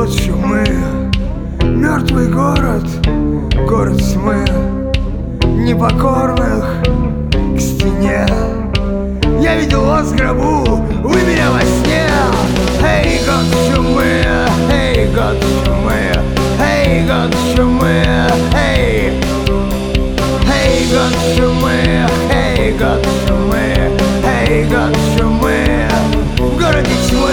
Город чумы, мертвый город, город тьмы, непокорных к стене. Я видел вас в гробу, вы меня во сне. Эй, год чумы, эй, год чумы, эй, год чумы, эй. Эй, год чумы, эй, год чумы, эй, год чумы в городе тьмы.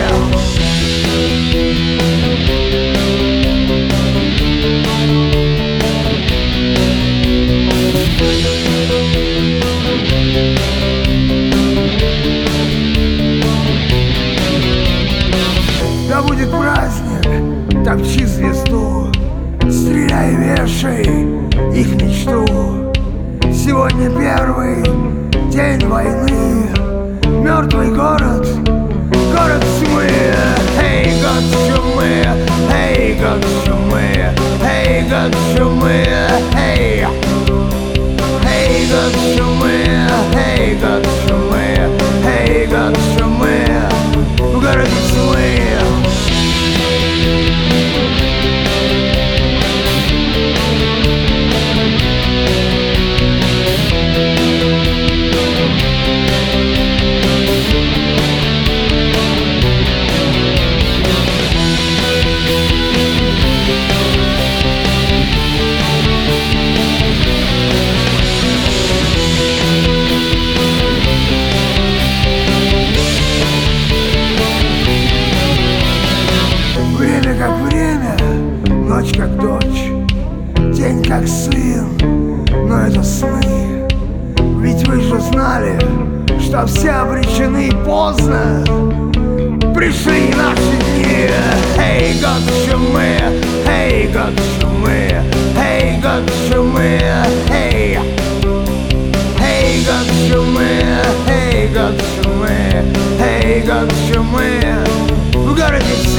Да будет праздник, топчи звезду, стреляй, вешай их мечту. Сегодня первый день войны, мертвый город, город тьмы. Эй, год чумы, эй, год чумы, эй, год чумы, эй. Эй, год чумы, эй, год чумы, эй, год чумы в городе тьмы. Как время, ночь как дочь, день как сын, но это сны. Ведь вы же знали, что все обречены поздно. Пришли наши дни. Эй, год чумы, эй, год чумы, эй, год чумы, эй. Эй, год чумы, эй, год чумы, эй, год чумы в городе.